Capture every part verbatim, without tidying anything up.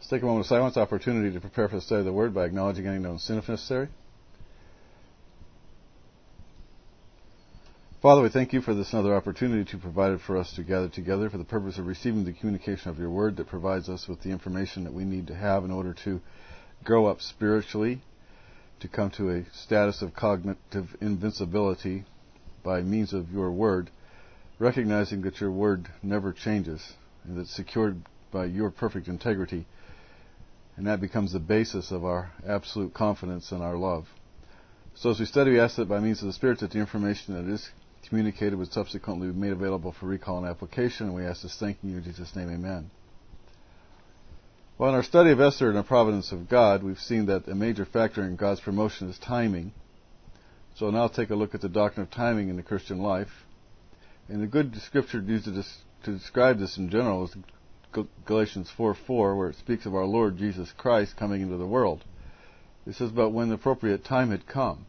Let's take a moment of silence, opportunity to prepare for the study of the Word by acknowledging any known sin if necessary. Father, we thank you for this another opportunity to provide it for us to gather together for the purpose of receiving the communication of your Word that provides us with the information that we need to have in order to grow up spiritually, to come to a status of cognitive invincibility by means of your Word, recognizing that your Word never changes and that it's secured by your perfect integrity, and that becomes the basis of our absolute confidence and our love. So as we study, we ask that by means of the Spirit that the information that is communicated would subsequently be made available for recall and application, and we ask this thanking you in Jesus' name, amen. Well, in our study of Esther and the providence of God, we've seen that a major factor in God's promotion is timing. So now take a look at the doctrine of timing in the Christian life. And a good scripture used to, dis- to describe this in general is Galatians four four, where it speaks of our Lord Jesus Christ coming into the world. It says, but when the appropriate time had come,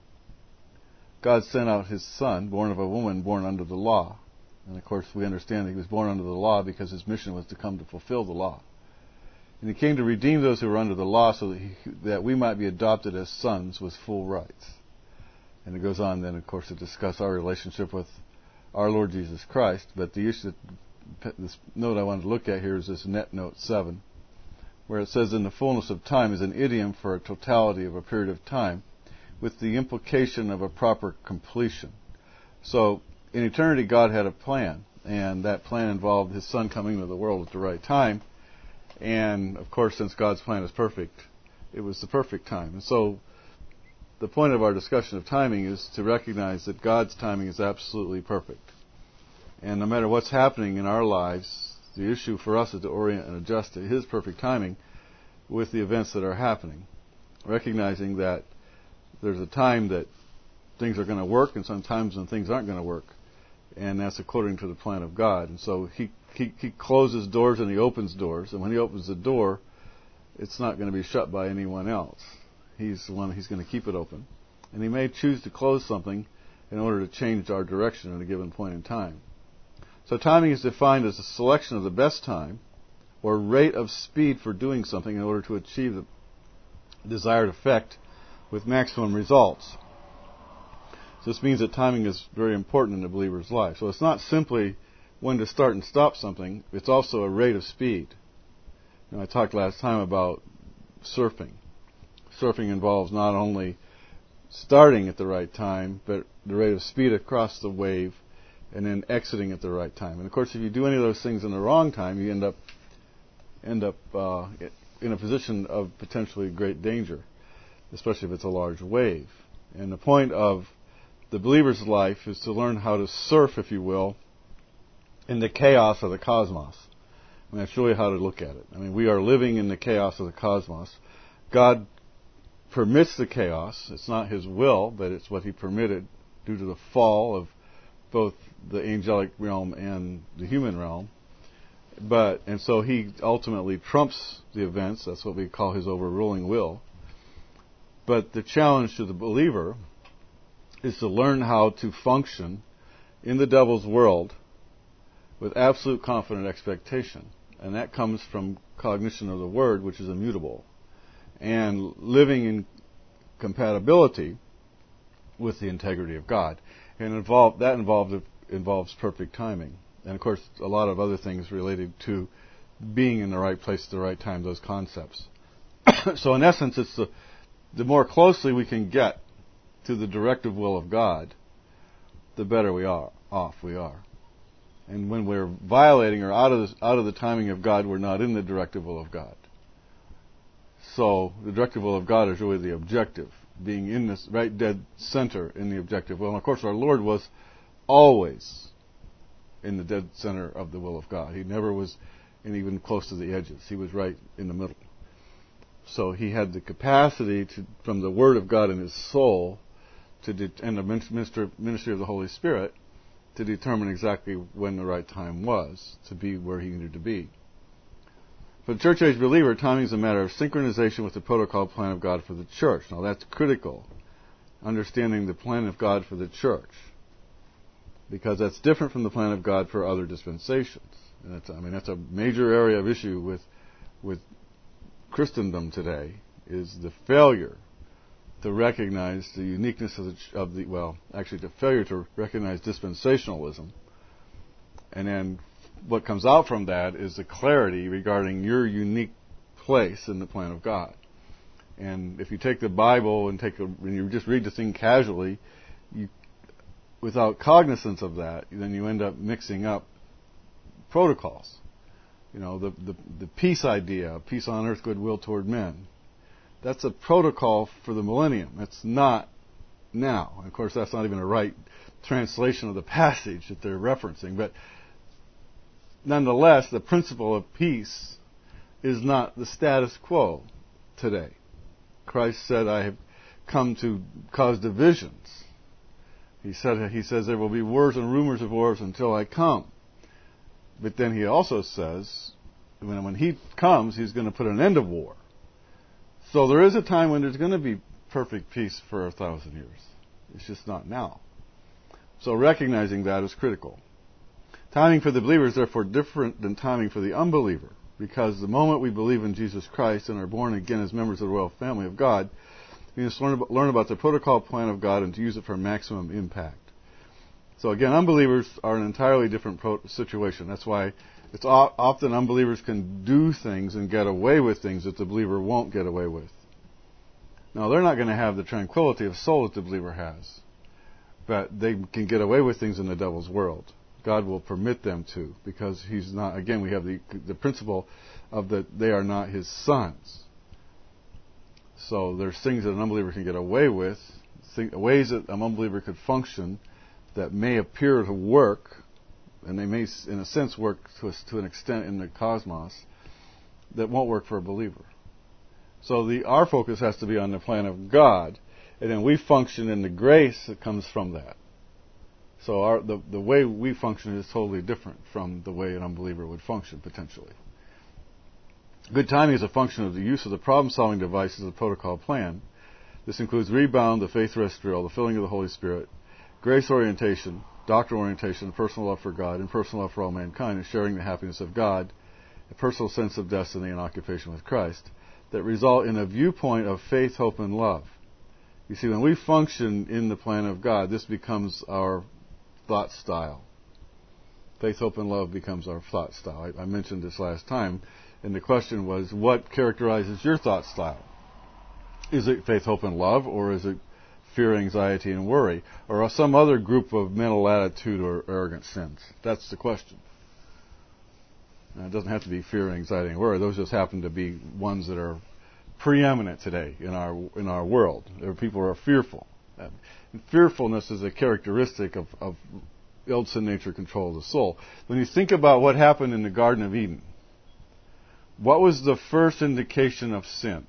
God sent out his Son, born of a woman, born under the law. And of course we understand that he was born under the law because his mission was to come to fulfill the law. And he came to redeem those who were under the law so that, he, that we might be adopted as sons with full rights. And it goes on then, of course, to discuss our relationship with our Lord Jesus Christ. But the issue, this note I wanted to look at here is this net note seven, where it says, in the fullness of time is an idiom for a totality of a period of time, with the implication of a proper completion. So, in eternity, God had a plan, and that plan involved his Son coming into the world at the right time. And, of course, since God's plan is perfect, it was the perfect time. And so, the point of our discussion of timing is to recognize that God's timing is absolutely perfect. And no matter what's happening in our lives, the issue for us is to orient and adjust to his perfect timing with the events that are happening. Recognizing that there's a time that things are going to work and sometimes when things aren't going to work. And that's according to the plan of God. And so he, he, he closes doors and he opens doors. And when he opens the door, it's not going to be shut by anyone else. He's the one, he's going to keep it open. And he may choose to close something in order to change our direction at a given point in time. So timing is defined as a selection of the best time or rate of speed for doing something in order to achieve the desired effect with maximum results. So this means that timing is very important in the believer's life. So it's not simply when to start and stop something, it's also a rate of speed. You know, I talked last time about surfing. Surfing involves not only starting at the right time, but the rate of speed across the wave and then exiting at the right time. And of course, if you do any of those things in the wrong time, you end up end up uh, in a position of potentially great danger, especially if it's a large wave. And the point of the believer's life is to learn how to surf, if you will, in the chaos of the cosmos. And that's really how to look at it. I mean, we are living in the chaos of the cosmos. God permits the chaos. It's not his will, but it's what he permitted due to the fall of both the angelic realm and the human realm. But, and so he ultimately trumps the events. That's what we call his overruling will. But the challenge to the believer is to learn how to function in the devil's world with absolute confident expectation. And that comes from cognition of the Word, which is immutable, and living in compatibility with the integrity of God. And involve, that involved, involves perfect timing. And of course, a lot of other things related to being in the right place at the right time, those concepts. So in essence, it's the, the more closely we can get to the directive will of God, the better we are off we are. And when we're violating or out of the, out of the timing of God, we're not in the directive will of God. So the directive will of God is really the objective, being in this right dead center in the objective will. And of course, our Lord was always in the dead center of the will of God. He never was in even close to the edges. He was right in the middle. So he had the capacity to, from the Word of God in his soul, to de- and the ministry, ministry of the Holy Spirit, to determine exactly when the right time was to be where he needed to be. For the church age believer, timing is a matter of synchronization with the protocol plan of God for the church. Now that's critical, understanding the plan of God for the church, because that's different from the plan of God for other dispensations. And that's, I mean, that's a major area of issue with with Christendom today is the failure to recognize the uniqueness of the, of the, well, actually the failure to recognize dispensationalism. And then what comes out from that is the clarity regarding your unique place in the plan of God. And if you take the Bible and take a, and you just read the thing casually, you, without cognizance of that, then you end up mixing up protocols. You know, the, the, the peace idea, peace on earth, goodwill toward men. That's a protocol for the millennium. It's not now. And of course, that's not even a right translation of the passage that they're referencing. But nonetheless, the principle of peace is not the status quo today. Christ said, I have come to cause divisions. He said, he says there will be wars and rumors of wars until I come. But then he also says, when, when he comes, he's going to put an end to war. So there is a time when there's going to be perfect peace for a thousand years. It's just not now. So recognizing that is critical. Timing for the believer is therefore different than timing for the unbeliever, because the moment we believe in Jesus Christ and are born again as members of the royal family of God, we must learn about, learn about the protocol plan of God and to use it for maximum impact. So again, unbelievers are an entirely different pro- situation. That's why it's o- often unbelievers can do things and get away with things that the believer won't get away with. Now, they're not going to have the tranquility of soul that the believer has, but they can get away with things in the devil's world. God will permit them to, because he's not, again, we have the the principle of that they are not his sons. So there's things that an unbeliever can get away with, think, ways that an unbeliever could function that may appear to work, and they may, in a sense, work to, a, to an extent in the cosmos, that won't work for a believer. So the our focus has to be on the plan of God, and then we function in the grace that comes from that. So our, the, the way we function is totally different from the way an unbeliever would function, potentially. Good timing is a function of the use of the problem-solving devices of the protocol plan. This includes rebound, the faith rest drill, the filling of the Holy Spirit, grace orientation, doctrinal orientation, personal love for God, and personal love for all mankind, and sharing the happiness of God, a personal sense of destiny and occupation with Christ, that result in a viewpoint of faith, hope, and love. You see, when we function in the plan of God, this becomes our thought style. Faith, hope, and love becomes our thought style. I, I mentioned this last time, and the question was, what characterizes your thought style? Is it faith, hope, and love, or is it fear, anxiety, and worry, or some other group of mental attitude or arrogant sins? That's the question. Now, it doesn't have to be fear, anxiety, and worry. Those just happen to be ones that are preeminent today in our in our world. There are people who are fearful. And fearfulness is a characteristic of, of ill sin nature control of the soul. When you think about what happened in the Garden of Eden, what was the first indication of sin?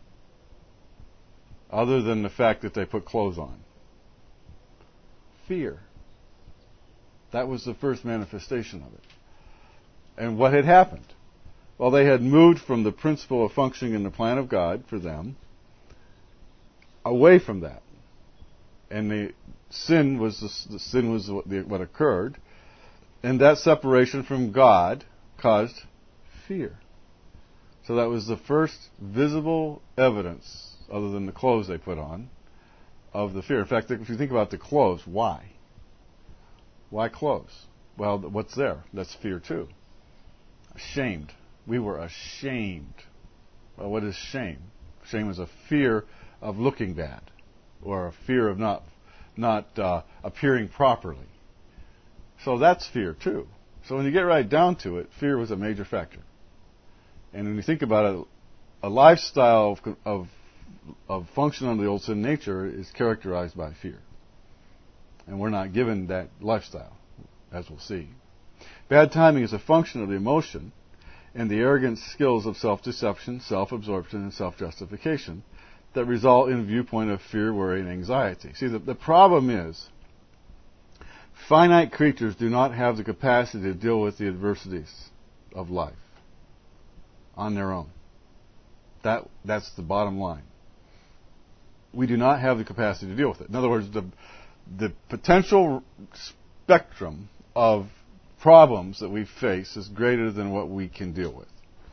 Other than the fact that they put clothes on. Fear. That was the first manifestation of it. And what had happened? Well, they had moved from the principle of functioning in the plan of God for them away from that. And the sin was the, the sin was what, the, what occurred, and that separation from God caused fear. So that was the first visible evidence, other than the clothes they put on, of the fear. In fact, if you think about the clothes, why? Why clothes? Well, what's there? That's fear too. Ashamed. We were ashamed. Well, what is shame? Shame is a fear of looking bad, or a fear of not not uh, appearing properly. So that's fear too. So when you get right down to it, fear was a major factor. And when you think about it, a lifestyle of, of, of function under the old sin nature is characterized by fear. And we're not given that lifestyle, as we'll see. Bad timing is a function of the emotion and the arrogant skills of self-deception, self-absorption, and self-justification that result in a viewpoint of fear, worry, and anxiety. See, the, the problem is, finite creatures do not have the capacity to deal with the adversities of life on their own. That that's the bottom line. We do not have the capacity to deal with it. In other words, the the potential spectrum of problems that we face is greater than what we can deal with.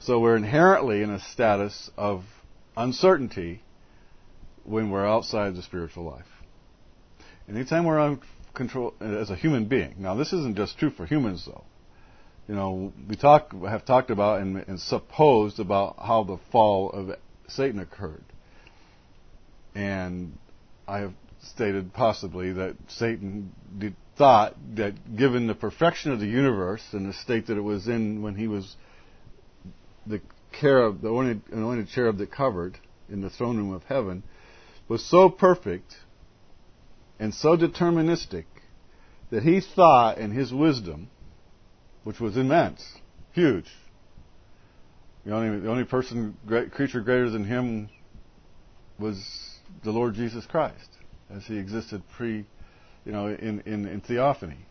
So we're inherently in a status of uncertainty when we're outside the spiritual life. Anytime we're on control as a human being. Now, this isn't just true for humans, though. You know, we talk have talked about and, and supposed about how the fall of Satan occurred. And I have stated possibly that Satan did, thought that given the perfection of the universe and the state that it was in when he was the cherub, the anointed, anointed cherub that covered in the throne room of heaven, was so perfect and so deterministic that he thought in his wisdom, which was immense, huge. The only, the only person, great, creature greater than him was the Lord Jesus Christ, as he existed pre, you know, in, in, in theophany.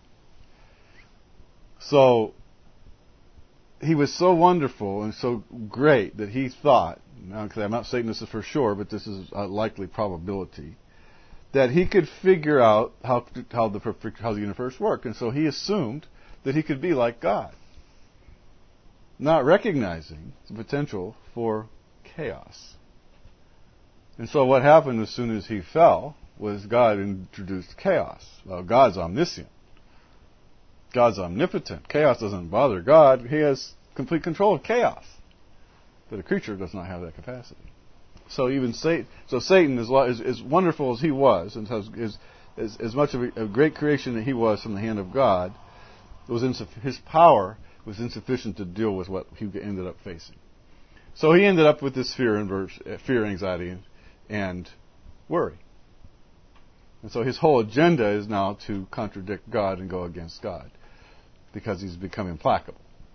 So, he was so wonderful and so great that he thought, now, because I'm not saying this is for sure, but this is a likely probability, that he could figure out how how the how the universe worked, and so he assumed that he could be like God, not recognizing the potential for chaos. And so what happened as soon as he fell was God introduced chaos. Well, God's omniscient. God's omnipotent. Chaos doesn't bother God. He has complete control of chaos. But a creature does not have that capacity. So even Satan, so Satan, is, is, as wonderful as he was, and as, as, as, as much of a, a great creation that he was from the hand of God, was insuff- his power was insufficient to deal with what he ended up facing. So he ended up with this fear, and verse, fear, anxiety, and, and worry. And so his whole agenda is now to contradict God and go against God, because he's become implacable.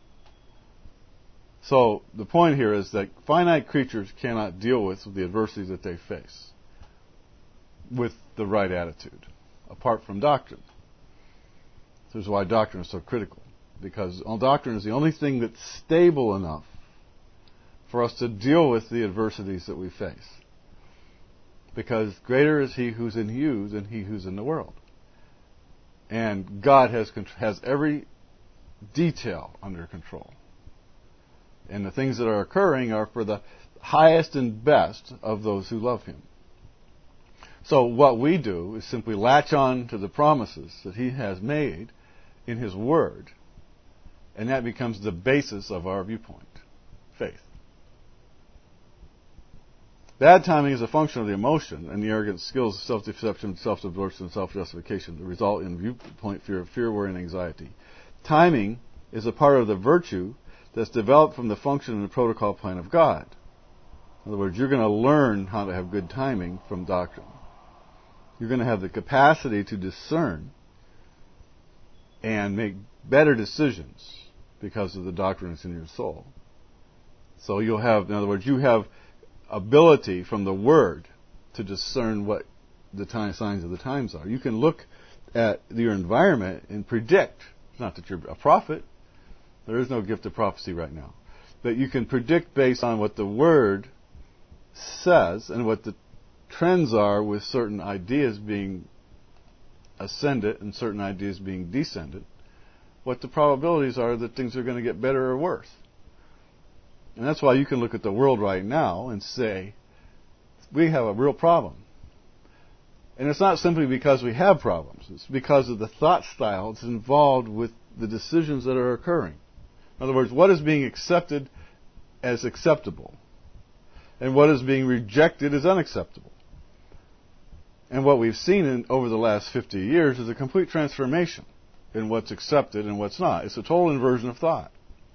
So the point here is that finite creatures cannot deal with the adversities that they face with the right attitude, apart from doctrine. This is why doctrine is so critical, because doctrine is the only thing that's stable enough for us to deal with the adversities that we face. Because greater is he who's in you than he who's in the world. And God has has every detail under control. And the things that are occurring are for the highest and best of those who love him. So what we do is simply latch on to the promises that he has made in his word, and that becomes the basis of our viewpoint, faith. Bad timing is a function of the emotion and the arrogant skills of self-deception, self-absorption, and self-justification that result in viewpoint fear, fear, worry, and anxiety. Timing is a part of the virtue that's developed from the function and the protocol plan of God. In other words, you're going to learn how to have good timing from doctrine. You're going to have the capacity to discern and make better decisions because of the doctrine that's in your soul. So you'll have, in other words, you have ability from the Word to discern what the time, signs of the times are. You can look at your environment and predict. It's not that you're a prophet. There is no gift of prophecy right now. But you can predict based on what the Word says and what the trends are with certain ideas being ascended and certain ideas being descended, what the probabilities are that things are going to get better or worse. And that's why you can look at the world right now and say, we have a real problem. And it's not simply because we have problems. It's because of the thought style that's involved with the decisions that are occurring. In other words, what is being accepted as acceptable, and what is being rejected as unacceptable. And what we've seen in, over the last fifty years is a complete transformation in what's accepted and what's not. It's a total inversion of thought.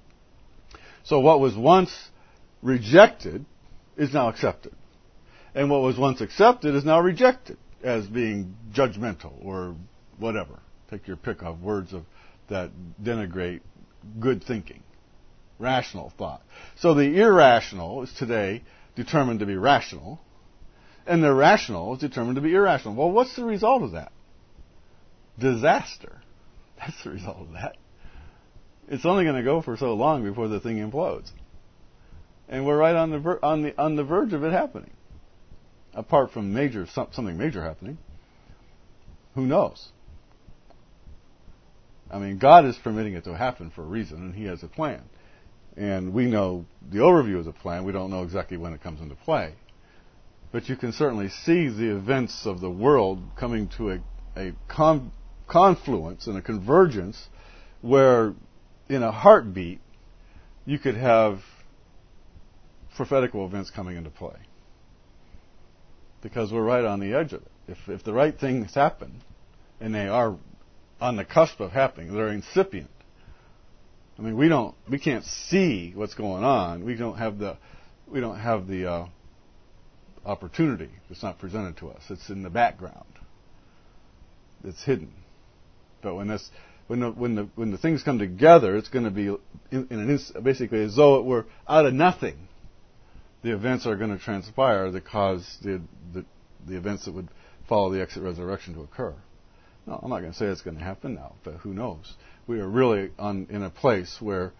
So what was once rejected is now accepted. And what was once accepted is now rejected as being judgmental or whatever. Take your pick of words of that denigrate good thinking, rational thought. So the irrational is today determined to be rational, and the rational is determined to be irrational. Well, what's the result of that? Disaster. That's the result of that. It's only going to go for so long before the thing implodes, and we're right on the ver- on the on the verge of it happening. Apart from major something major happening, who knows? I mean, God is permitting it to happen for a reason, and He has a plan. And we know the overview of the plan. We don't know exactly when it comes into play. But you can certainly see the events of the world coming to a, a con- confluence and a convergence where, in a heartbeat, you could have prophetical events coming into play. Because we're right on the edge of it. If, if the right things happen, and they are on the cusp of happening, they're incipient. I mean, we don't, we can't see what's going on. We don't have the, we don't have the uh, opportunity. It's not presented to us. It's in the background. It's hidden. But when this, when the when the when the things come together, it's going to be in, in an inst- basically as though it were out of nothing. The events are going to transpire that cause the, the the events that would follow the exit resurrection to occur. No, I'm not going to say it's going to happen now, but who knows? We are really on in a place where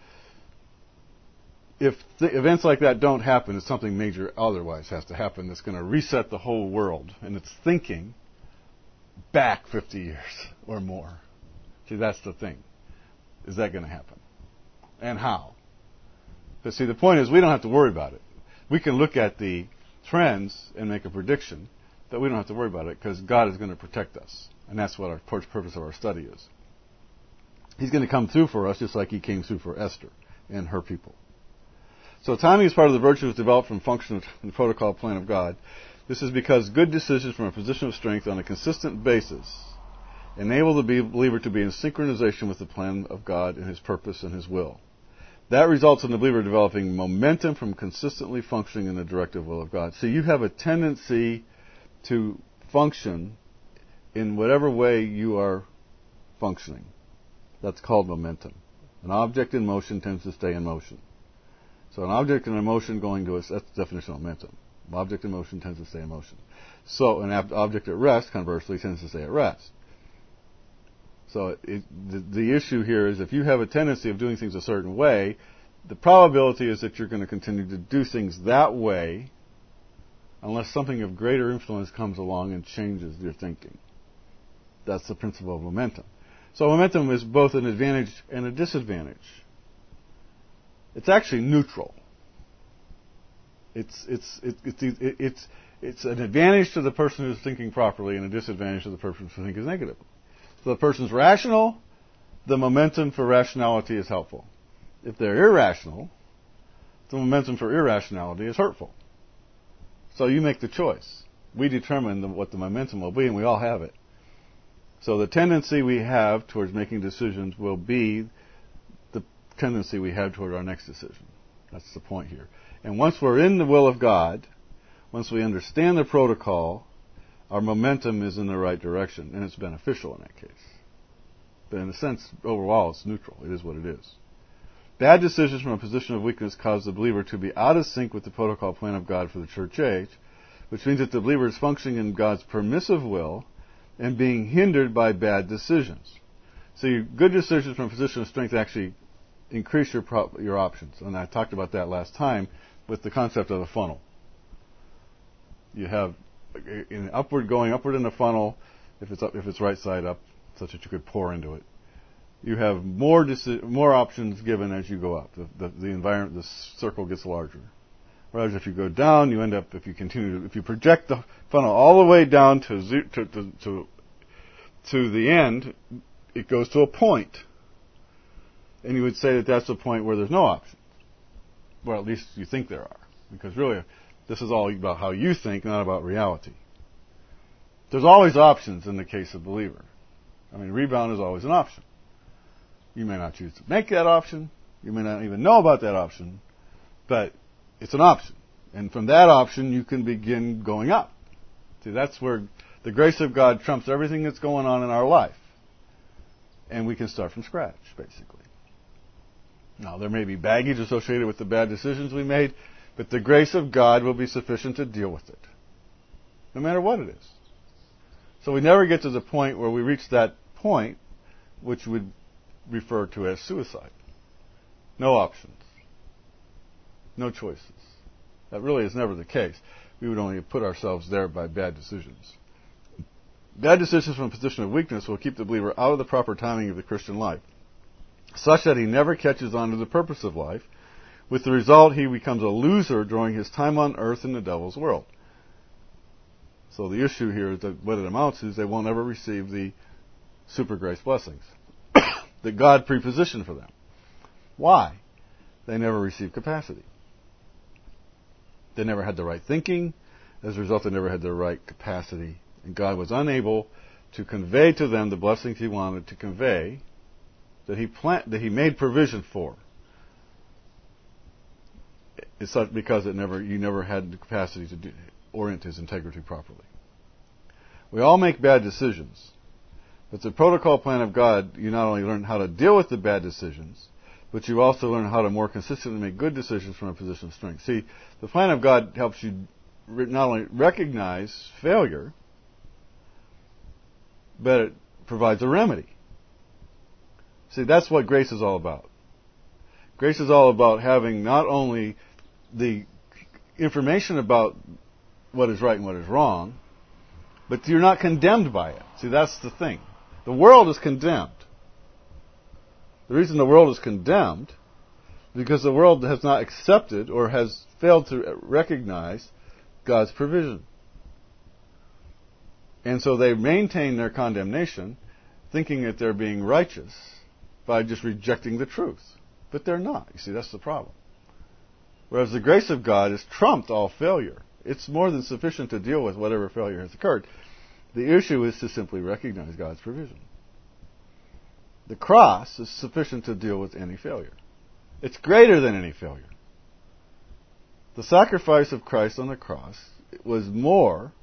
if th- events like that don't happen, it's something major otherwise has to happen that's going to reset the whole world and its thinking back fifty years or more. See, that's the thing. Is that going to happen? And how? But see, the point is we don't have to worry about it. We can look at the trends and make a prediction, but we don't have to worry about it because God is going to protect us. And that's what our purpose of our study is. He's going to come through for us just like he came through for Esther and her people. So timing is part of the virtues developed from function in the protocol plan of God. This is because good decisions from a position of strength on a consistent basis enable the believer to be in synchronization with the plan of God and his purpose and his will. That results in the believer developing momentum from consistently functioning in the directive will of God. So you have a tendency to function in whatever way you are functioning. That's called momentum. An object in motion tends to stay in motion. So an object in motion going to a, that's the definition of momentum. An object in motion tends to stay in motion. So an ab- object at rest, conversely, tends to stay at rest. So it, the, the issue here is if you have a tendency of doing things a certain way, the probability is that you're going to continue to do things that way unless something of greater influence comes along and changes your thinking. That's the principle of momentum. So momentum is both an advantage and a disadvantage. It's actually neutral. It's it's it, it's it, it's it's an advantage to the person who's thinking properly and a disadvantage to the person who thinks negatively. So the person's rational, the momentum for rationality is helpful. If they're irrational, the momentum for irrationality is hurtful. So you make the choice. We determine the, what the momentum will be, and we all have it. So the tendency we have towards making decisions will be the tendency we have toward our next decision. That's the point here. And once we're in the will of God, once we understand the protocol, our momentum is in the right direction, and it's beneficial in that case. But in a sense, overall, it's neutral. It is what it is. Bad decisions from a position of weakness cause the believer to be out of sync with the protocol plan of God for the church age, which means that the believer is functioning in God's permissive will and being hindered by bad decisions. So your good decisions from a position of strength actually increase your pro- your options. And I talked about that last time with the concept of a funnel. You have in upward going upward in the funnel, if it's up, if it's right side up, such that you could pour into it. You have more deci- more options given as you go up. The, the, the environment, the circle gets larger. Whereas if you go down, you end up, if you continue, to, if you project the funnel all the way down to, ze- to, to, to, to the end, it goes to a point. And you would say that that's a point where there's no options. Well, at least you think there are. Because really, this is all about how you think, not about reality. There's always options in the case of believer. I mean, rebound is always an option. You may not choose to make that option. You may not even know about that option. But it's an option. And from that option, you can begin going up. See, that's where the grace of God trumps everything that's going on in our life. And we can start from scratch, basically. Now, there may be baggage associated with the bad decisions we made, but the grace of God will be sufficient to deal with it, no matter what it is. So we never get to the point where we reach that point, which would refer to as suicide. No options. No choices. That really is never the case. We would only put ourselves there by bad decisions. Bad decisions from a position of weakness will keep the believer out of the proper timing of the Christian life, such that he never catches on to the purpose of life with the result he becomes a loser during his time on earth in the devil's world. So the issue here is that what it amounts to is they won't ever receive the super grace blessings that God prepositioned for them. Why? They never received capacity. They never had the right thinking. As a result, they never had the right capacity. And God was unable to convey to them the blessings he wanted to convey, that he plant, that he made provision for. It's not because it never, you never had the capacity to do, orient his integrity properly. We all make bad decisions. But the protocol plan of God, you not only learn how to deal with the bad decisions, but you also learn how to more consistently make good decisions from a position of strength. See, the plan of God helps you not only recognize failure, but it provides a remedy. See, that's what grace is all about. Grace is all about having not only the information about what is right and what is wrong, but you're not condemned by it. See, that's the thing. The world is condemned. The reason the world is condemned is because the world has not accepted or has failed to recognize God's provision. And so they maintain their condemnation, thinking that they're being righteous by just rejecting the truth. But they're not. You see, that's the problem. Whereas the grace of God has trumped all failure. It's more than sufficient to deal with whatever failure has occurred. The issue is to simply recognize God's provision. The cross is sufficient to deal with any failure. It's greater than any failure. The sacrifice of Christ on the cross was more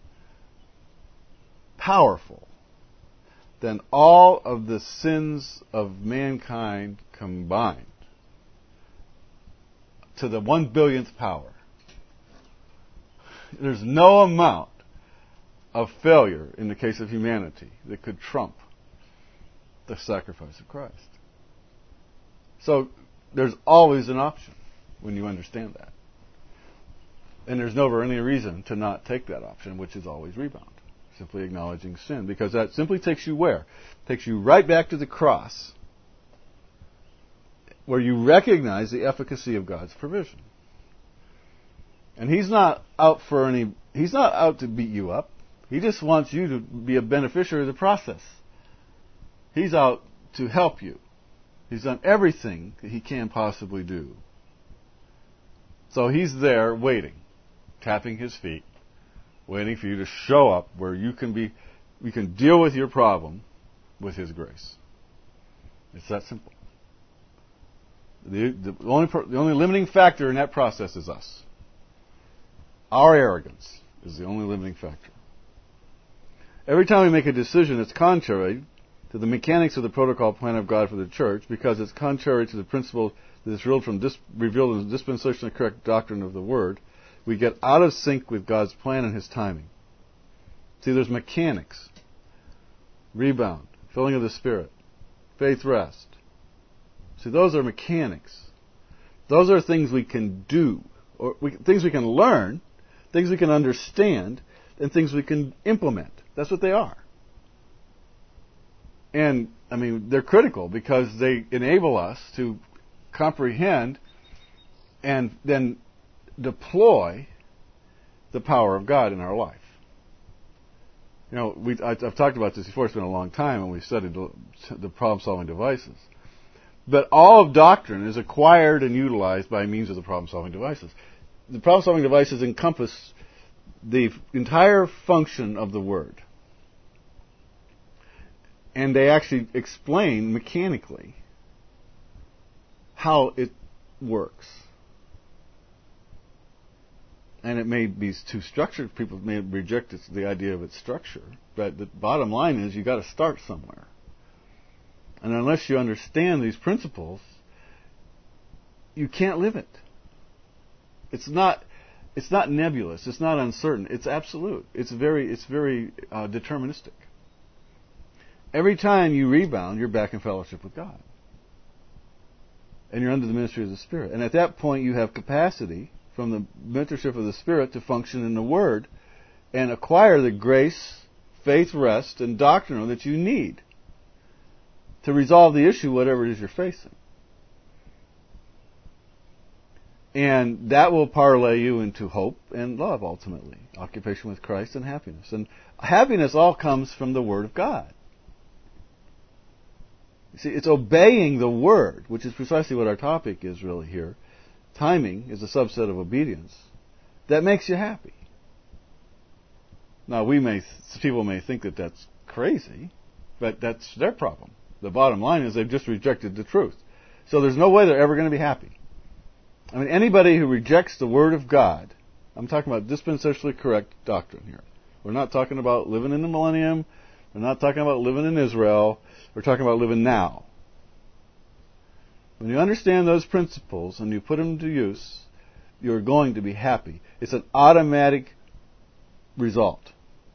powerful than all of the sins of mankind combined to the one billionth power. There's no amount of failure in the case of humanity that could trump the sacrifice of Christ. So there's always an option when you understand that. And there's never any reason to not take that option, which is always rebound. Simply acknowledging sin. Because that simply takes you where? Takes you right back to the cross, where you recognize the efficacy of God's provision. And He's not out for any, He's not out to beat you up. He just wants you to be a beneficiary of the process. He's out to help you. He's done everything that He can possibly do. So He's there waiting, tapping His feet, waiting for you to show up where you can be, we can deal with your problem with His grace. It's that simple. The, the, only, the only limiting factor in that process is us. Our arrogance is the only limiting factor. Every time we make a decision that's contrary to the mechanics of the protocol plan of God for the church, because it's contrary to the principle that is revealed, from dis, revealed in the dispensation of correct doctrine of the Word, we get out of sync with God's plan and His timing. See, there's mechanics. Rebound, filling of the Spirit, faith rest. See, those are mechanics. Those are things we can do, or we, things we can learn, things we can understand, and things we can implement. That's what they are. And, I mean, they're critical because they enable us to comprehend and then deploy the power of God in our life. You know, we, I, I've talked about this before. It's been a long time, and we studied the, the problem-solving devices. But all of doctrine is acquired and utilized by means of the problem-solving devices. The problem-solving devices encompass the entire function of the Word. And they actually explain mechanically how it works. And it may be too structured. People may reject the idea of its structure. But the bottom line is you've got to start somewhere. And unless you understand these principles, you can't live it. It's not, it's not nebulous. It's not uncertain. It's absolute. It's very, it's very uh, deterministic. Every time you rebound, you're back in fellowship with God. And you're under the ministry of the Spirit. And at that point, you have capacity from the mentorship of the Spirit to function in the Word and acquire the grace, faith, rest, and doctrine that you need to resolve the issue, whatever it is you're facing. And that will parlay you into hope and love, ultimately. Occupation with Christ and happiness. And happiness all comes from the Word of God. You see, it's obeying the Word, which is precisely what our topic is really here. Timing is a subset of obedience that makes you happy. Now, we may, people may think that that's crazy, but that's their problem. The bottom line is they've just rejected the truth. So there's no way they're ever going to be happy. I mean, anybody who rejects the Word of God, I'm talking about dispensationally correct doctrine here. We're not talking about living in the millennium. We're not talking about living in Israel. We're talking about living now. When you understand those principles and you put them to use, you're going to be happy. It's an automatic result.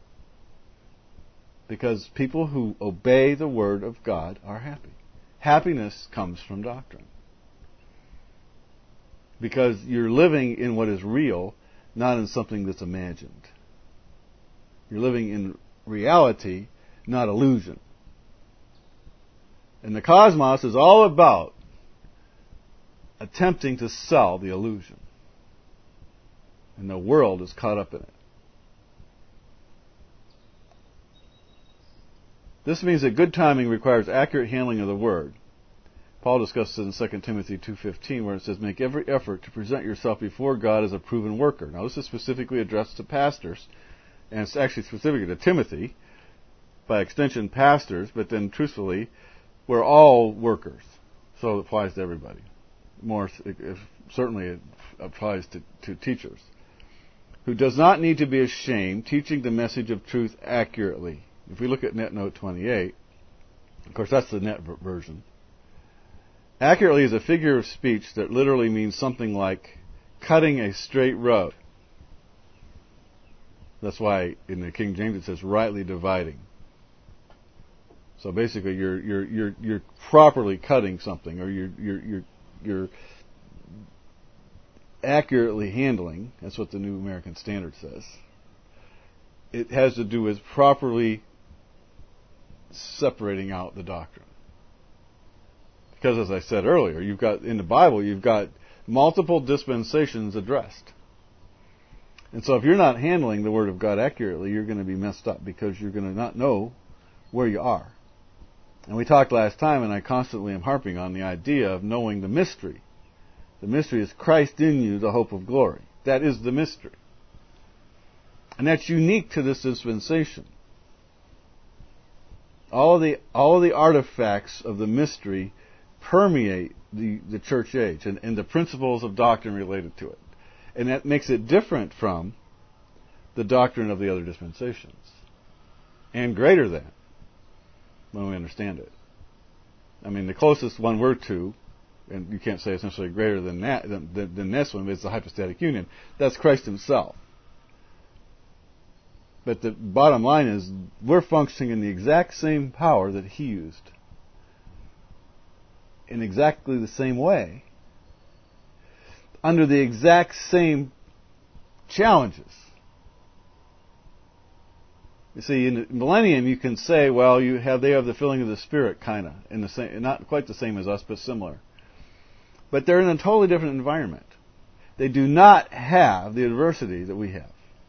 Because people who obey the Word of God are happy. Happiness comes from doctrine. Because you're living in what is real, not in something that's imagined. You're living in reality, not illusion. And the cosmos is all about attempting to sell the illusion. And the world is caught up in it. This means that good timing requires accurate handling of the Word. Paul discusses it in Second Timothy two fifteen, where it says, make every effort to present yourself before God as a proven worker. Now, this is specifically addressed to pastors, and it's actually specifically to Timothy, by extension pastors, but then truthfully, we're all workers. So it applies to everybody. More, if, certainly it applies to, to teachers. Who does not need to be ashamed, teaching the message of truth accurately. If we look at Net Note twenty-eight, of course that's the net version. Accurately is a figure of speech that literally means something like cutting a straight road. That's why in the King James it says rightly dividing. So basically you're you're you're you're properly cutting something, or you're you're you're you're accurately handling. That's what the New American Standard says. It has to do with properly separating out the doctrine. Because as I said earlier, you've got, in the Bible, you've got multiple dispensations addressed. And so if you're not handling the Word of God accurately, you're going to be messed up because you're going to not know where you are. And we talked last time, and I constantly am harping on the idea of knowing the mystery. The mystery is Christ in you, the hope of glory. That is the mystery. And that's unique to this dispensation. All of the, all of the artifacts of the mystery permeate the, the church age and, and the principles of doctrine related to it. And that makes it different from the doctrine of the other dispensations. And greater than, when we understand it. I mean, the closest one we're to, and you can't say it's necessarily greater than that, than, than, than this one, but it's the hypostatic union. That's Christ Himself. But the bottom line is, we're functioning in the exact same power that He used. In exactly the same way. Under the exact same challenges. You see, in the millennium, you can say, well, you have they have the filling of the Spirit, kind of, in the same, not quite the same as us, but similar. But they're in a totally different environment. They do not have the adversity that we have.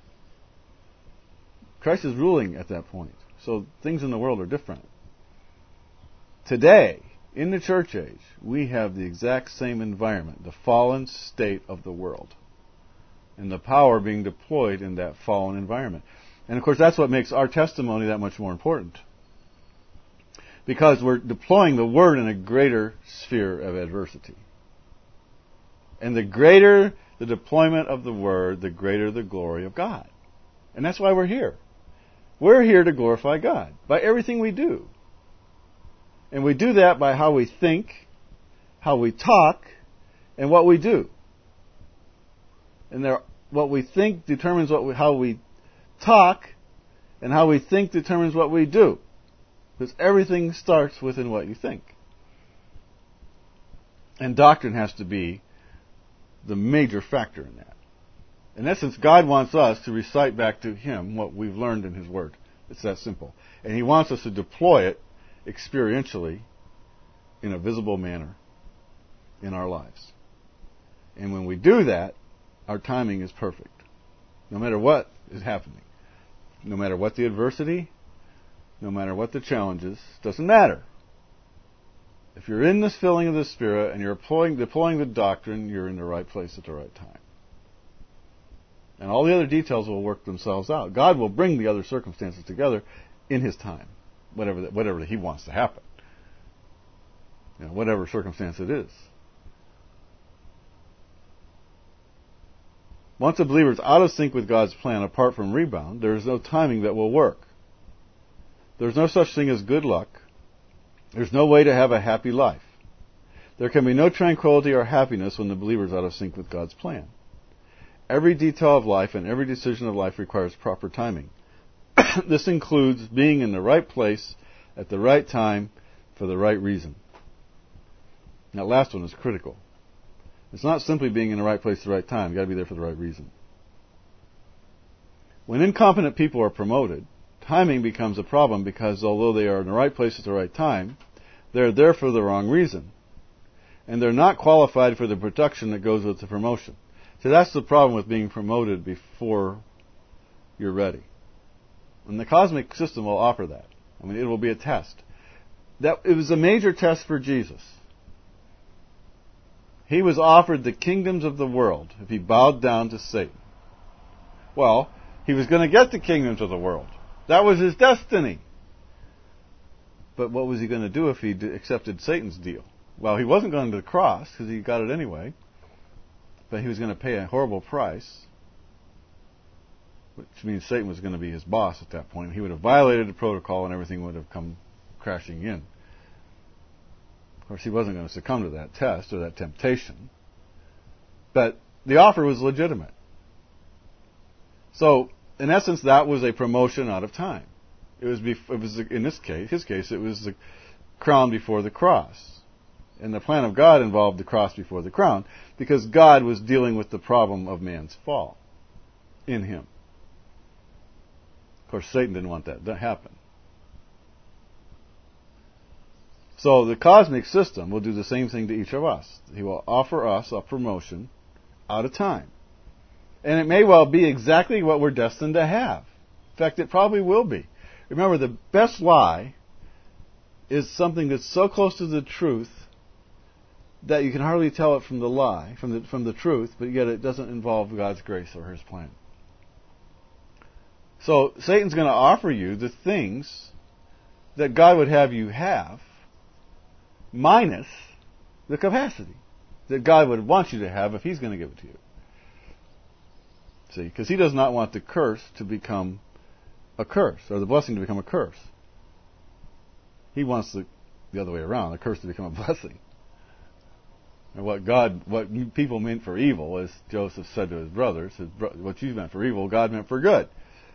Christ is ruling at that point, so things in the world are different. Today, in the church age, we have the exact same environment, the fallen state of the world, and the power being deployed in that fallen environment. And of course, that's what makes our testimony that much more important. Because we're deploying the Word in a greater sphere of adversity. And the greater the deployment of the Word, the greater the glory of God. And that's why we're here. We're here to glorify God by everything we do. And we do that by how we think, how we talk, and what we do. And there, what we think determines what we, how we talk, and how we think determines what we do. Because everything starts within what you think. And doctrine has to be the major factor in that. In essence, God wants us to recite back to Him what we've learned in His Word. It's that simple. And He wants us to deploy it experientially in a visible manner in our lives. And when we do that, our timing is perfect. No matter what is happening. No matter what the adversity, no matter what the challenges, doesn't matter. If you're in this filling of the Spirit and you're deploying, deploying the doctrine, you're in the right place at the right time. And all the other details will work themselves out. God will bring the other circumstances together in His time, whatever that, whatever He wants to happen. You know, whatever circumstance it is. Once a believer is out of sync with God's plan, apart from rebound, there is no timing that will work. There's no such thing as good luck. There's no way to have a happy life. There can be no tranquility or happiness when the believer is out of sync with God's plan. Every detail of life and every decision of life requires proper timing. This includes being in the right place at the right time for the right reason. That last one is critical. It's not simply being in the right place at the right time. You've got to be there for the right reason. When incompetent people are promoted, timing becomes a problem because although they are in the right place at the right time, they're there for the wrong reason. And they're not qualified for the production that goes with the promotion. So that's the problem with being promoted before you're ready. And the cosmic system will offer that. I mean, it will be a test. That it was a major test for Jesus. He was offered the kingdoms of the world if he bowed down to Satan. Well, he was going to get the kingdoms of the world. That was his destiny. But what was he going to do if he accepted Satan's deal? Well, he wasn't going to the cross because he got it anyway. But he was going to pay a horrible price, which means Satan was going to be his boss at that point. He would have violated the protocol and everything would have come crashing in. Of course, he wasn't going to succumb to that test or that temptation. But the offer was legitimate. So, in essence, that was a promotion out of time. It was, bef- it was in this case, his case, it was the crown before the cross. And the plan of God involved the cross before the crown because God was dealing with the problem of man's fall in him. Of course, Satan didn't want that to happen. So the cosmic system will do the same thing to each of us. He will offer us a promotion out of time. And it may well be exactly what we're destined to have. In fact, it probably will be. Remember, the best lie is something that's so close to the truth that you can hardly tell it from the lie, from the, from the truth, but yet it doesn't involve God's grace or His plan. So Satan's going to offer you the things that God would have you have, minus the capacity that God would want you to have if He's going to give it to you. See, because He does not want the curse to become a curse, or the blessing to become a curse. He wants the, the other way around, the curse to become a blessing. And what God, what people meant for evil, as Joseph said to his brothers, his bro- what you meant for evil, God meant for good.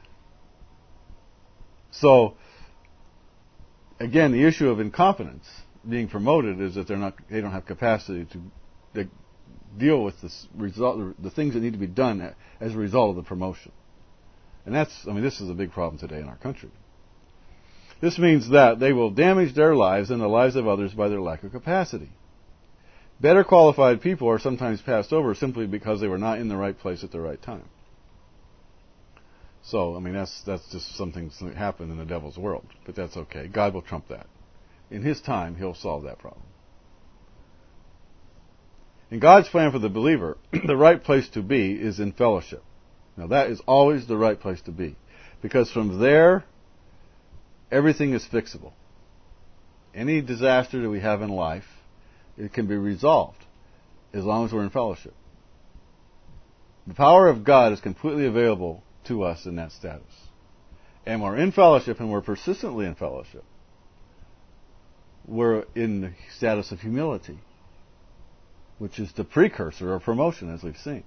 So, again, the issue of incompetence being promoted is that they're not, they don't have capacity to, to deal with the result, the things that need to be done as a result of the promotion. And that's, I mean, this is a big problem today in our country. This means that they will damage their lives and the lives of others by their lack of capacity. Better qualified people are sometimes passed over simply because they were not in the right place at the right time. So, I mean, that's that's just something that happened in the devil's world. But that's okay. God will trump that. In His time, He'll solve that problem. In God's plan for the believer, the right place to be is in fellowship. Now, that is always the right place to be. Because from there, everything is fixable. Any disaster that we have in life, it can be resolved as long as we're in fellowship. The power of God is completely available to us in that status. And we're in fellowship and we're persistently in fellowship. We're in the status of humility, which is the precursor of promotion, as we've seen.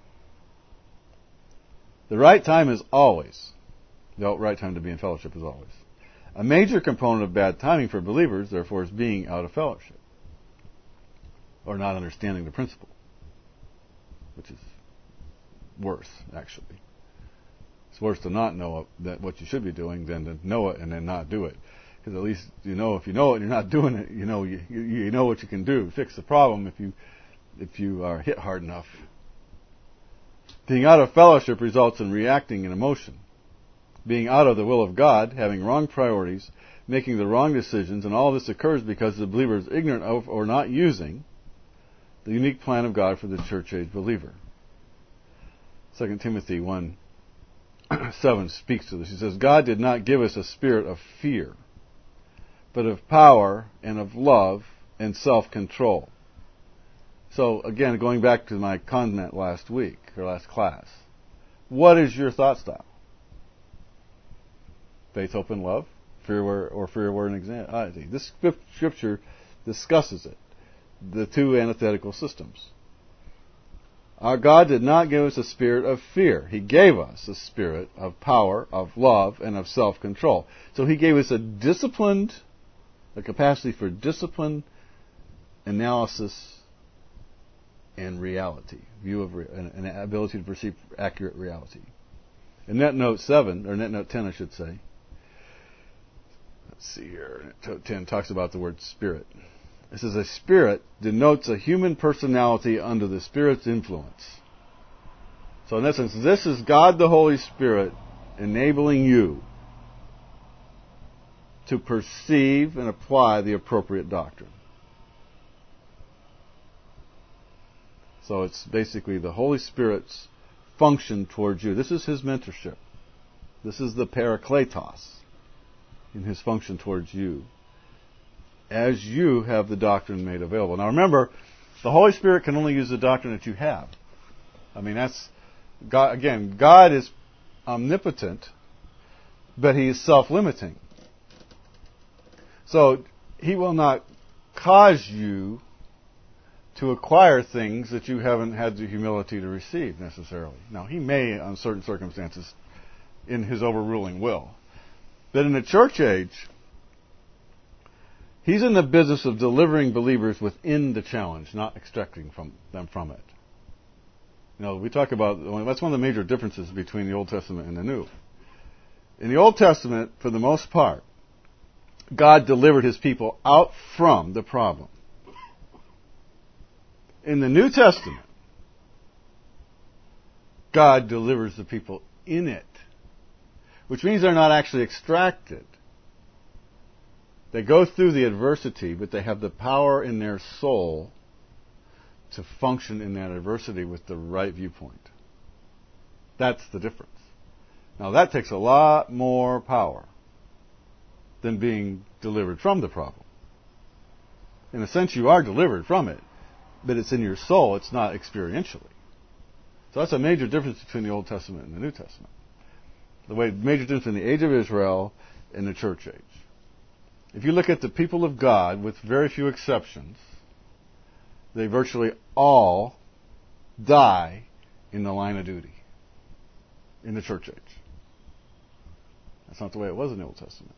The right time is always, the right time to be in fellowship is always. A major component of bad timing for believers, therefore, is being out of fellowship. Or not understanding the principle, which is worse, actually. It's worse to not know that what you should be doing than to know it and then not do it. Because at least you know if you know it and you're not doing it, you know you, you, you know what you can do. Fix the problem if you if you are hit hard enough. Being out of fellowship results in reacting in emotion. Being out of the will of God, having wrong priorities, making the wrong decisions, and all this occurs because the believer is ignorant of or not using the unique plan of God for the church age believer. Second Timothy one seven speaks to this. He says, God did not give us a spirit of fear, but of power and of love and self-control. So again, going back to my comment last week, or last class, what is your thought style? Faith, hope, and love? Fear or fear were an anxiety. This scripture discusses it. The two antithetical systems. Our God did not give us a spirit of fear. He gave us a spirit of power, of love, and of self-control. So He gave us a disciplined, a capacity for discipline, analysis, and reality, view of re- an, an ability to perceive accurate reality. In Net Note seven, or Net Note ten, I should say. Let's see here. Net Note ten talks about the word spirit. It says a spirit denotes a human personality under the Spirit's influence. So in essence, this is God the Holy Spirit enabling you to perceive and apply the appropriate doctrine. So it's basically the Holy Spirit's function towards you. This is His mentorship. This is the parakletos in His function towards you, as you have the doctrine made available. Now remember, the Holy Spirit can only use the doctrine that you have. I mean, that's, God, again, God is omnipotent, but He is self-limiting. So He will not cause you to acquire things that you haven't had the humility to receive necessarily. Now, He may, on certain circumstances, in His overruling will. But in the church age, He's in the business of delivering believers within the challenge, not extracting from them from it. You know, we talk about, that's one of the major differences between the Old Testament and the New. In the Old Testament, for the most part, God delivered His people out from the problem. In the New Testament, God delivers the people in it, which means they're not actually extracted. They go through the adversity, but they have the power in their soul to function in that adversity with the right viewpoint. That's the difference. Now that takes a lot more power than being delivered from the problem. In a sense, you are delivered from it, but it's in your soul, it's not experientially. So that's a major difference between the Old Testament and the New Testament. The way major difference between the age of Israel and the church age. If you look at the people of God, with very few exceptions, they virtually all die in the line of duty in the church age. That's not the way it was in the Old Testament.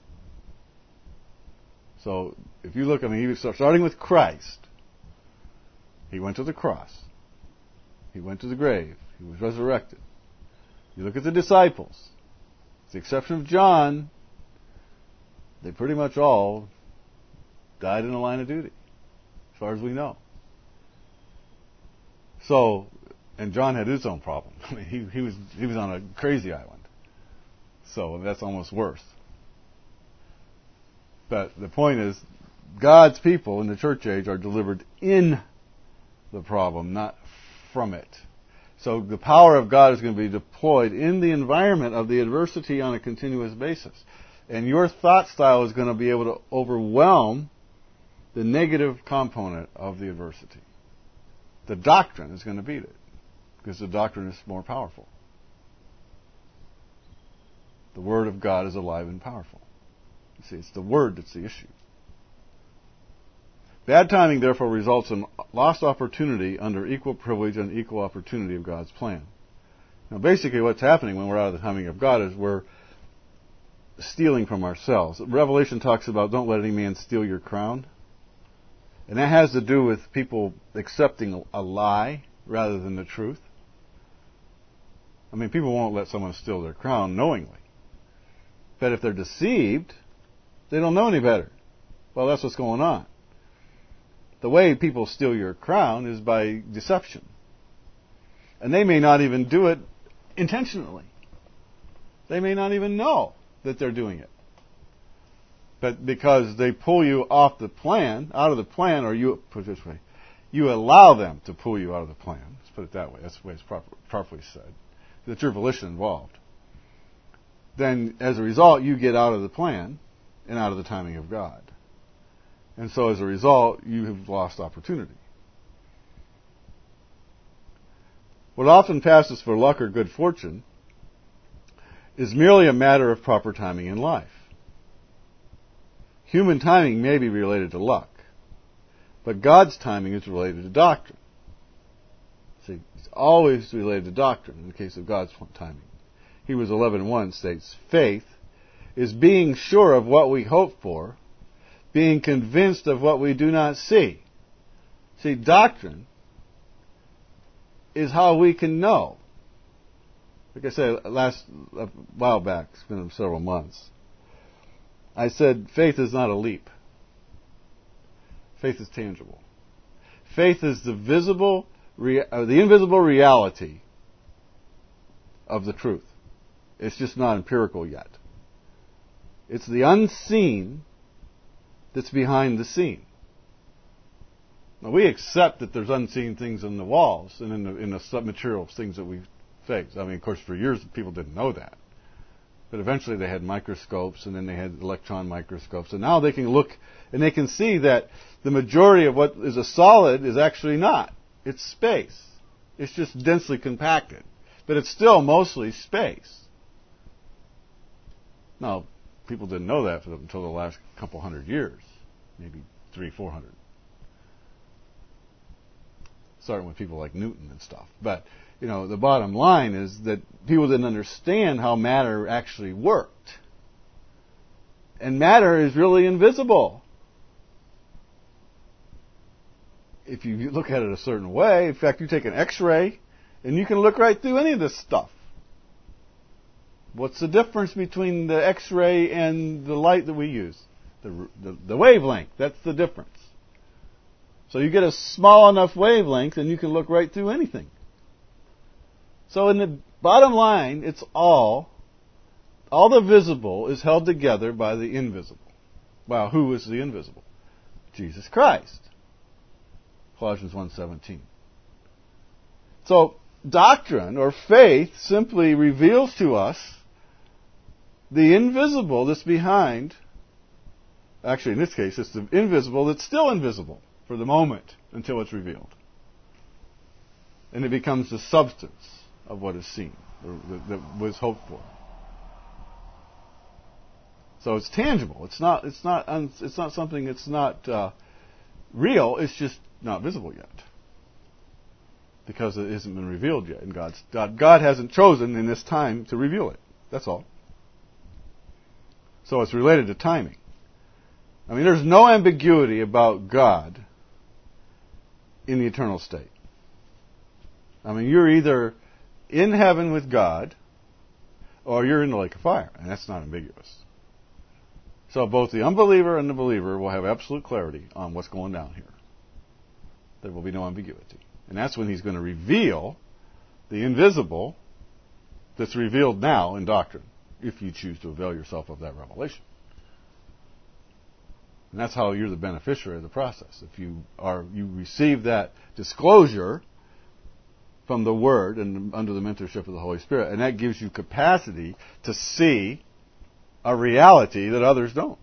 So if you look, I mean, starting with Christ, He went to the cross. He went to the grave. He was resurrected. You look at the disciples, with the exception of John, they pretty much all died in the line of duty, as far as we know. So, and John had his own problem. I mean, he, he was he was on a crazy island. So that's almost worse. But the point is, God's people in the church age are delivered in the problem, not from it. So the power of God is going to be deployed in the environment of the adversity on a continuous basis. And your thought style is going to be able to overwhelm the negative component of the adversity. The doctrine is going to beat it, because the doctrine is more powerful. The Word of God is alive and powerful. You see, it's the Word that's the issue. Bad timing, therefore, results in lost opportunity under equal privilege and equal opportunity of God's plan. Now, basically what's happening when we're out of the timing of God is we're stealing from ourselves. Revelation talks about don't let any man steal your crown. And that has to do with people accepting a lie rather than the truth. I mean, people won't let someone steal their crown knowingly. But if they're deceived, they don't know any better. Well, that's what's going on. The way people steal your crown is by deception. And they may not even do it intentionally. They may not even know that they're doing it. But because they pull you off the plan, out of the plan, or you, put it this way, you allow them to pull you out of the plan. Let's put it that way. That's the way it's proper, properly said. That's your volition involved. Then, as a result, you get out of the plan and out of the timing of God. And so, as a result, you have lost opportunity. What often passes for luck or good fortune is merely a matter of proper timing in life. Human timing may be related to luck, but God's timing is related to doctrine. See, it's always related to doctrine in the case of God's timing. Hebrews eleven one states, faith is being sure of what we hope for, being convinced of what we do not see. See, doctrine is how we can know. Like I said last a while back, it's been several months, I said faith is not a leap. Faith is tangible. Faith is the visible, uh, the invisible reality of the truth. It's just not empirical yet. It's the unseen that's behind the scene. Now, we accept that there's unseen things in the walls and in the, in the submaterial things that we face. I mean, of course, for years people didn't know that. But eventually they had microscopes, and then they had electron microscopes. And now they can look and they can see that the majority of what is a solid is actually not. It's space. It's just densely compacted. But it's still mostly space. Now, people didn't know that until the last couple hundred years. Maybe three, four hundred. Starting with people like Newton and stuff. But, you know, the bottom line is that people didn't understand how matter actually worked. And matter is really invisible. If you look at it a certain way, in fact, you take an X-ray, and you can look right through any of this stuff. What's the difference between the X-ray and the light that we use? The, the, the wavelength. That's the difference. So you get a small enough wavelength, and you can look right through anything. So in the bottom line, it's all, all the visible is held together by the invisible. Well, who is the invisible? Jesus Christ. Colossians one seventeen. So doctrine or faith simply reveals to us the invisible that's behind. Actually, in this case, it's the invisible that's still invisible for the moment until it's revealed. And it becomes the substance of what is seen, or that was hoped for. So it's tangible. It's not. It's not. It's not something that's not uh, real. It's just not visible yet, because it hasn't been revealed yet. And God's God, God hasn't chosen in this time to reveal it. That's all. So it's related to timing. I mean, there's no ambiguity about God in the eternal state. I mean, you're either in heaven with God, or you're in the lake of fire, and that's not ambiguous. So both the unbeliever and the believer will have absolute clarity on what's going down here. There will be no ambiguity. And that's when he's going to reveal the invisible that's revealed now in doctrine, if you choose to avail yourself of that revelation. And that's how you're the beneficiary of the process. If you are, you receive that disclosure from the Word and under the mentorship of the Holy Spirit, and that gives you capacity to see a reality that others don't.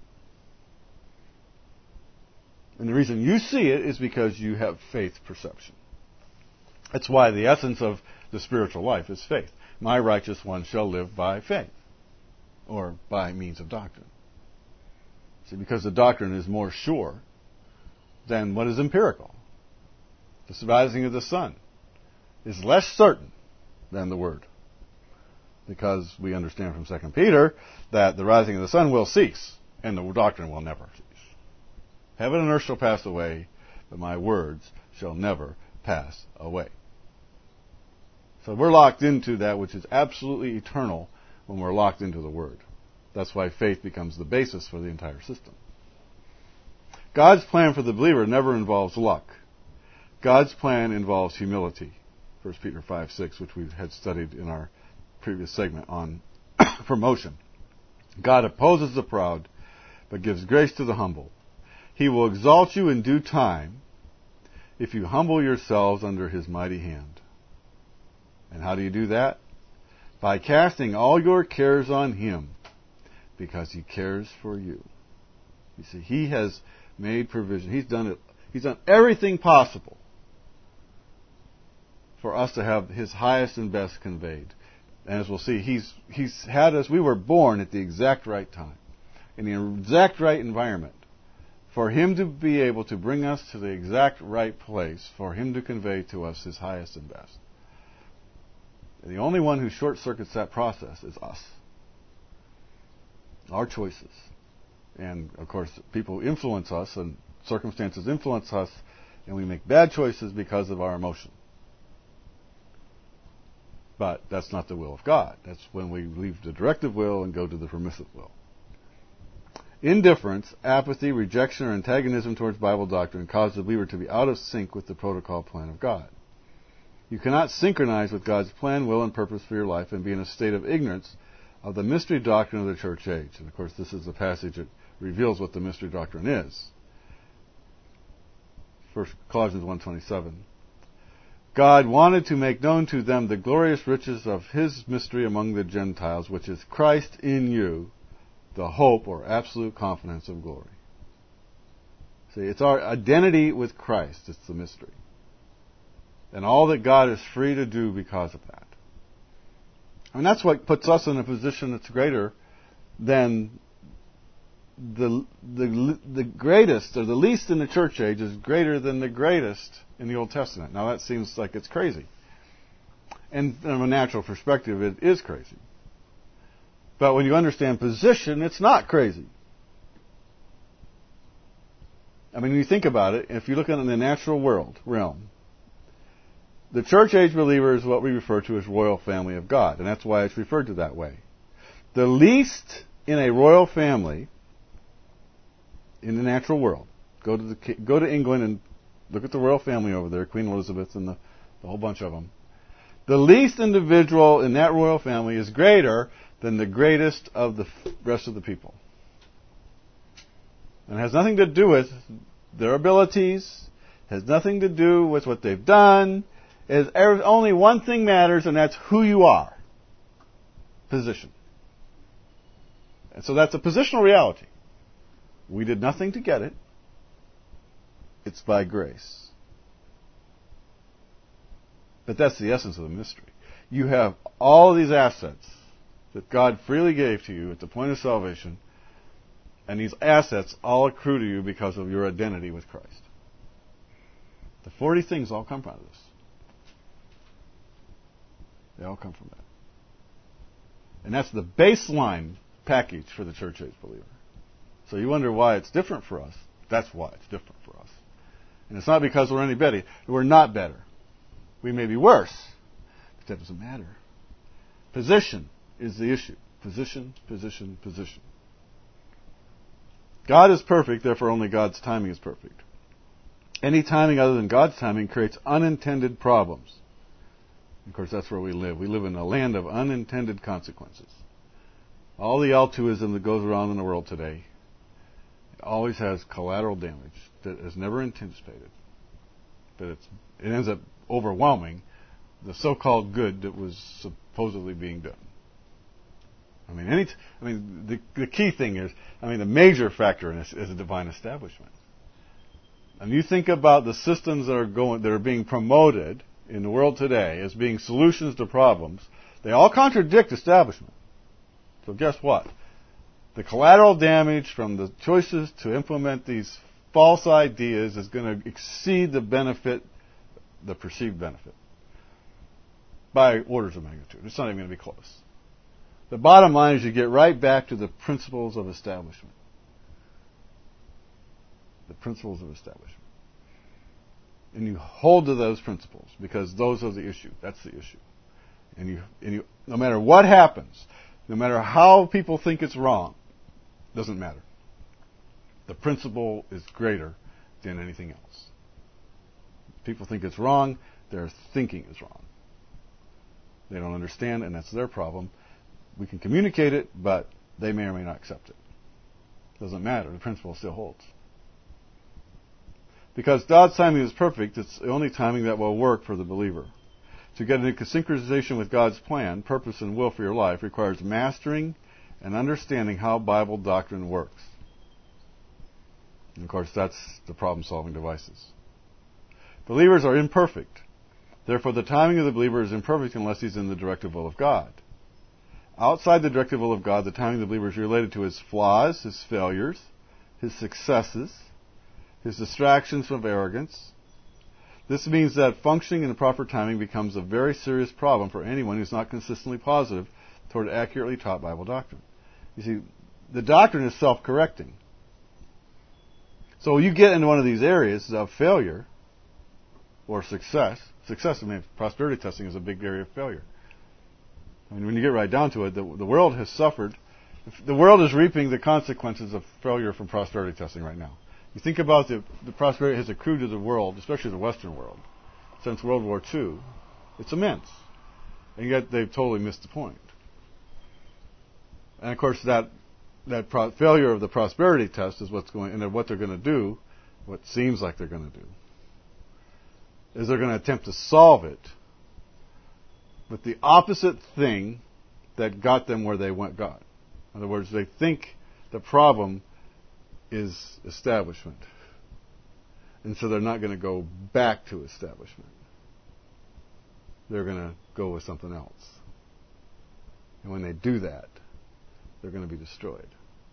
And the reason you see it is because you have faith perception. That's why the essence of the spiritual life is faith. My righteous one shall live by faith, or by means of doctrine. See, because the doctrine is more sure than what is empirical. The rising of the sun is less certain than the Word, because we understand from Second Peter that the rising of the sun will cease, and the doctrine will never cease. Heaven and earth shall pass away, but my words shall never pass away. So we're locked into that which is absolutely eternal when we're locked into the Word. That's why faith becomes the basis for the entire system. God's plan for the believer never involves luck. God's plan involves humility. First Peter five six, which we had studied in our previous segment on promotion. God opposes the proud, but gives grace to the humble. He will exalt you in due time if you humble yourselves under His mighty hand. And how do you do that? By casting all your cares on Him, because He cares for you. You see, He has made provision. He's done it. He's done everything possible for us to have His highest and best conveyed. And as we'll see, He's He's had us, we were born at the exact right time, in the exact right environment, for Him to be able to bring us to the exact right place, for Him to convey to us His highest and best. And the only one who short-circuits that process is us. Our choices. And, of course, people influence us, and circumstances influence us, and we make bad choices because of our emotion. But that's not the will of God. That's when we leave the directive will and go to the permissive will. Indifference, apathy, rejection, or antagonism towards Bible doctrine cause the believer to be out of sync with the protocol plan of God. You cannot synchronize with God's plan, will, and purpose for your life and be in a state of ignorance of the mystery doctrine of the church age. And, of course, this is the passage that reveals what the mystery doctrine is. First Colossians one twenty-seven. God wanted to make known to them the glorious riches of His mystery among the Gentiles, which is Christ in you, the hope or absolute confidence of glory. See, it's our identity with Christ. It's the mystery. And all that God is free to do because of that. I mean, that's what puts us in a position that's greater than the, the, the greatest, or the least in the church age is greater than the greatest in the Old Testament. Now that seems like it's crazy. And from a natural perspective, it is crazy. But when you understand position, it's not crazy. I mean, when you think about it, if you look at it in the natural world, realm, the church age believer is what we refer to as royal family of God, and that's why it's referred to that way. The least in a royal family in the natural world, go to the go to England and look at the royal family over there, Queen Elizabeth and the, the whole bunch of them. The least individual in that royal family is greater than the greatest of the rest of the people. And it has nothing to do with their abilities, has nothing to do with what they've done. Is only one thing matters, and that's who you are. Position. And so that's a positional reality. We did nothing to get it. It's by grace. But that's the essence of the mystery. You have all of these assets that God freely gave to you at the point of salvation, and these assets all accrue to you because of your identity with Christ. The forty things all come from this. They all come from that. And that's the baseline package for the church age believer. So you wonder why it's different for us. That's why it's different for us. And it's not because we're any better. We're not better. We may be worse, but that doesn't matter. Position is the issue. Position, position, position. God is perfect, therefore only God's timing is perfect. Any timing other than God's timing creates unintended problems. Of course, that's where we live. We live in a land of unintended consequences. All the altruism that goes around in the world today always has collateral damage that is never anticipated. But it's, it ends up overwhelming the so-called good that was supposedly being done. I mean, any, I mean, the, the key thing is, I mean, the major factor in this is a divine establishment. And you think about the systems that are going, that are being promoted in the world today as being solutions to problems, they all contradict establishment. So guess what? The collateral damage from the choices to implement these false ideas is going to exceed the benefit, the perceived benefit, by orders of magnitude. It's not even going to be close. The bottom line is you get right back to the principles of establishment. The principles of establishment. And you hold to those principles because those are the issue. That's the issue. And you, and you, no matter what happens, no matter how people think it's wrong, doesn't matter. The principle is greater than anything else. People think it's wrong. Their thinking is wrong. They don't understand, and that's their problem. We can communicate it, but they may or may not accept it. Doesn't matter. The principle still holds. Because God's timing is perfect, it's the only timing that will work for the believer. To get into synchronization with God's plan, purpose, and will for your life requires mastering and understanding how Bible doctrine works. And of course, that's the problem-solving devices. Believers are imperfect. Therefore, the timing of the believer is imperfect unless he's in the directive will of God. Outside the directive will of God, the timing of the believer is related to his flaws, his failures, his successes, his distractions from arrogance. This means that functioning in the proper timing becomes a very serious problem for anyone who's not consistently positive toward accurately taught Bible doctrine. You see, the doctrine is self-correcting. So you get into one of these areas of failure or success. Success, I mean, prosperity testing is a big area of failure. I mean, when you get right down to it, the, the world has suffered. The world is reaping the consequences of failure from prosperity testing right now. You think about the, the prosperity has accrued to the world, especially the Western world, since World War Two. It's immense. And yet they've totally missed the point. And of course, that that pro- failure of the prosperity test is what's going, and what they're going to do, what seems like they're going to do, is they're going to attempt to solve it with the opposite thing that got them where they went got. In other words, they think the problem is establishment. And so they're not going to go back to establishment. They're going to go with something else. And when they do that, they're going to be destroyed.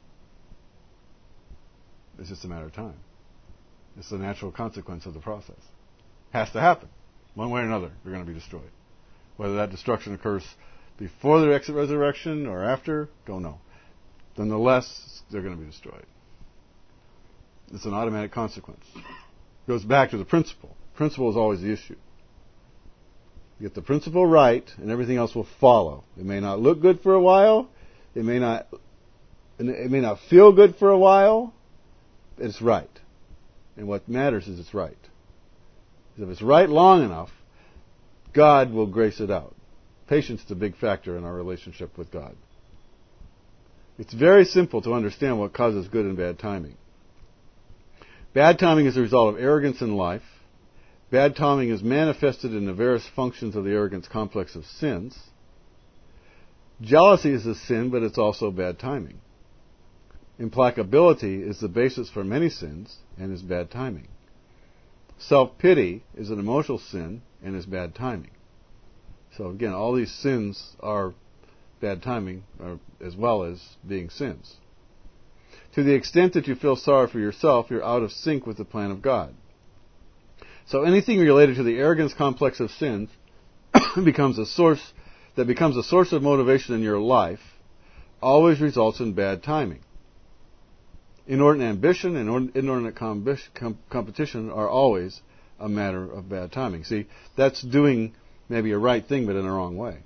It's just a matter of time. It's the natural consequence of the process. Has to happen. One way or another, they're going to be destroyed. Whether that destruction occurs before the exit resurrection or after, don't know. Nonetheless, they're going to be destroyed. It's an automatic consequence. It goes back to the principle. Principle is always the issue. You get the principle right, and everything else will follow. It may not look good for a while. It may not. It may not feel good for a while. It's right, and what matters is it's right. If it's right long enough, God will grace it out. Patience is a big factor in our relationship with God. It's very simple to understand what causes good and bad timing. Bad timing is the result of arrogance in life. Bad timing is manifested in the various functions of the arrogance complex of sins. Jealousy is a sin, but it's also bad timing. Implacability is the basis for many sins and is bad timing. Self-pity is an emotional sin and is bad timing. So again, all these sins are bad timing as well as being sins. To the extent that you feel sorry for yourself, you're out of sync with the plan of God. So anything related to the arrogance complex of sins becomes a source that becomes a source of motivation in your life always results in bad timing. Inordinate ambition and inordinate com- com- competition are always a matter of bad timing. See, that's doing maybe a right thing but in a wrong way.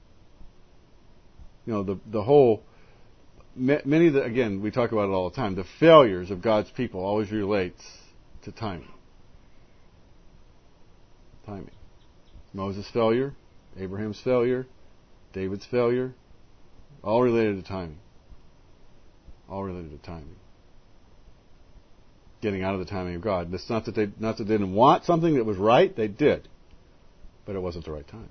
You know, the the whole many of the, again, we talk about it all the time, the failures of God's people always relates to timing. Timing. Moses' failure, Abraham's failure, David's failure, all related to timing. All related to timing. Getting out of the timing of God. It's not that they not that they didn't want something that was right, they did. But it wasn't the right time.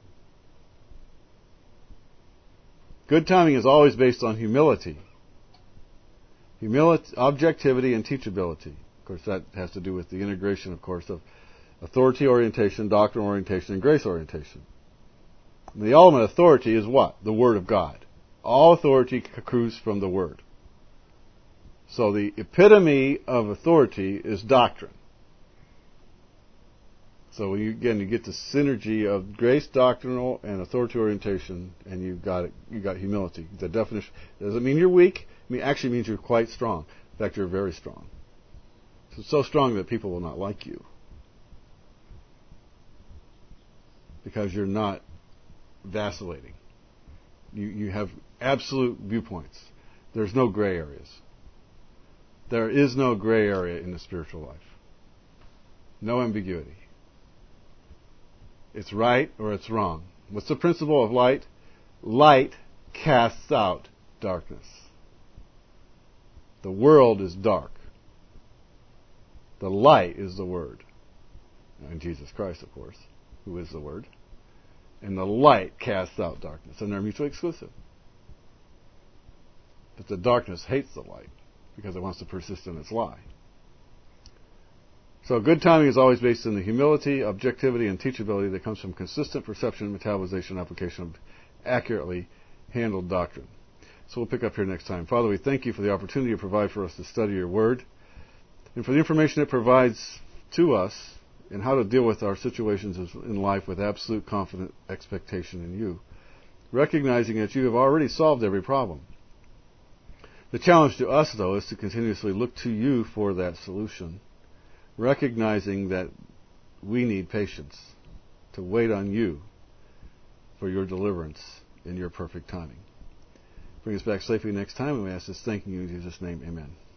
Good timing is always based on humility. Humility, objectivity, and teachability. Of course, that has to do with the integration, of course, of authority orientation, doctrine orientation, and grace orientation. And the ultimate authority is what? The Word of God. All authority accrues from the Word. So the epitome of authority is doctrine. So you, again, you get the synergy of grace, doctrinal, and authority orientation, and you've got it, you got humility. The definition doesn't mean you're weak. It actually means you're quite strong. In fact, you're very strong. So it's so strong that people will not like you because you're not vacillating. You you have absolute viewpoints. There's no gray areas. There is no gray area in the spiritual life. No ambiguity. It's right or it's wrong. What's the principle of light? Light casts out darkness. The world is dark. The light is the Word. And Jesus Christ, of course, who is the Word. And the light casts out darkness. And they're mutually exclusive. But the darkness hates the light because it wants to persist in its lie. So good timing is always based on the humility, objectivity, and teachability that comes from consistent perception, metabolization, and application of accurately handled doctrine. So we'll pick up here next time. Father, we thank you for the opportunity you provide for us to study your Word and for the information it provides to us and how to deal with our situations in life with absolute confident expectation in you, recognizing that you have already solved every problem. The challenge to us, though, is to continuously look to you for that solution, recognizing that we need patience to wait on you for your deliverance in your perfect timing. Bring us back safely next time, and we ask this thanking you in Jesus' name. Amen.